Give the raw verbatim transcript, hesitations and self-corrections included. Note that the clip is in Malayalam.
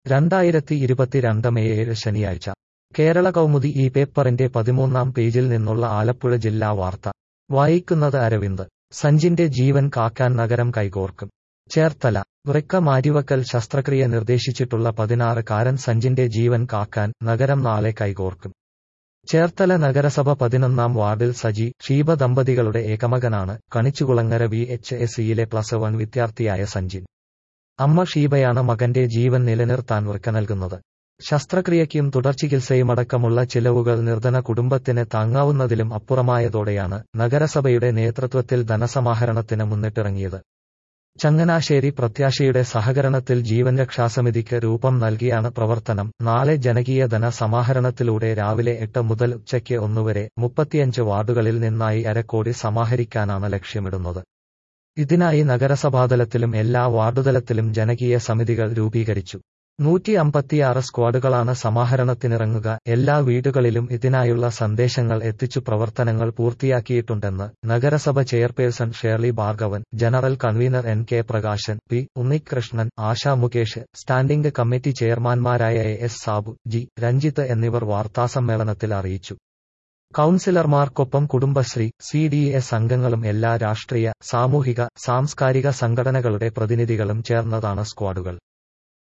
രണ്ടായിരത്തി ഇരുപത്തിരണ്ട് മെയ് ഏഴ് ശനിയാഴ്ച കേരള കൗമുദി ഈ പേപ്പറിന്റെ പതിമൂന്നാം പേജിൽ നിന്നുള്ള ആലപ്പുഴ ജില്ലാ വാർത്ത വായിക്കുന്നത് അരവിന്ദ്. സഞ്ജിന്റെ ജീവൻ കാക്കാൻ നഗരം കൈകോർക്കും. ചേർത്തല. വൃക്ക മാറ്റിവക്കൽ ശസ്ത്രക്രിയ നിർദ്ദേശിച്ചിട്ടുള്ള പതിനാറുകാരൻ സഞ്ജിന്റെ ജീവൻ കാക്കാൻ നഗരം നാളെ കൈകോർക്കും. ചേർത്തല നഗരസഭ പതിനൊന്നാം വാർഡിൽ സജി, ഷീബ ദമ്പതികളുടെ ഏകമകനാണ് കണിച്ചുകുളങ്ങര വി എച്ച് എസ് ഇയിലെ പ്ലസ് വൺ വിദ്യാർത്ഥിയായ സഞ്ജിൻ. അമ്മ ഷീബയാണ് മകന്റെ ജീവൻ നിലനിർത്താൻ വൃക്ക നൽകുന്നത്. ശസ്ത്രക്രിയയ്ക്കും തുടർചികിത്സയുമടക്കമുള്ള ചിലവുകൾ നിർധന കുടുംബത്തിന് താങ്ങാവുന്നതിലും അപ്പുറമായതോടെയാണ് നഗരസഭയുടെ നേതൃത്വത്തിൽ ധനസമാഹരണത്തിന് മുന്നിട്ടിറങ്ങിയത്. ചങ്ങനാശ്ശേരി പ്രത്യാശയുടെ സഹകരണത്തിൽ ജീവൻ രക്ഷാസമിതിക്ക് രൂപം നൽകിയാണ് പ്രവർത്തനം. നാളെ ജനകീയ ധന സമാഹരണത്തിലൂടെ രാവിലെ എട്ട് മുതൽ ഉച്ചയ്ക്ക് ഒന്നുവരെ മുപ്പത്തിയഞ്ച് വാർഡുകളിൽ നിന്നായി അരക്കോടി സമാഹരിക്കാനാണ് ലക്ഷ്യമിടുന്നത്. ഇതിനായി നഗരസഭാതലത്തിലും എല്ലാ വാർഡുതലത്തിലും ജനകീയ സമിതികൾ രൂപീകരിച്ചു. നൂറ്റി അമ്പത്തിയാറ് സ്ക്വാഡുകളാണ് സമാഹരണത്തിനിറങ്ങുക. എല്ലാ വീടുകളിലും ഇതിനായുള്ള സന്ദേശങ്ങൾ എത്തിച്ചു പ്രവർത്തനങ്ങൾ പൂർത്തിയാക്കിയിട്ടുണ്ടെന്ന് നഗരസഭ chairperson Sherly Bhargavan, general convener N K Prakashan, P Unnikrishnan, Asha Mukesh, standing committee ചെയർമാൻമാരായ A S Sabu, G Ranjith എന്നിവർ വാർത്താസമ്മേളനത്തിൽ അറിയിച്ചു. കൗൺസിലർമാർക്കൊപ്പം കുടുംബശ്രീ, സി ഡി എസ് അംഗങ്ങളും എല്ലാ രാഷ്ട്രീയ, സാമൂഹിക, സാംസ്കാരിക സംഘടനകളുടെ പ്രതിനിധികളും ചേർന്നതാണ് സ്ക്വാഡുകൾ.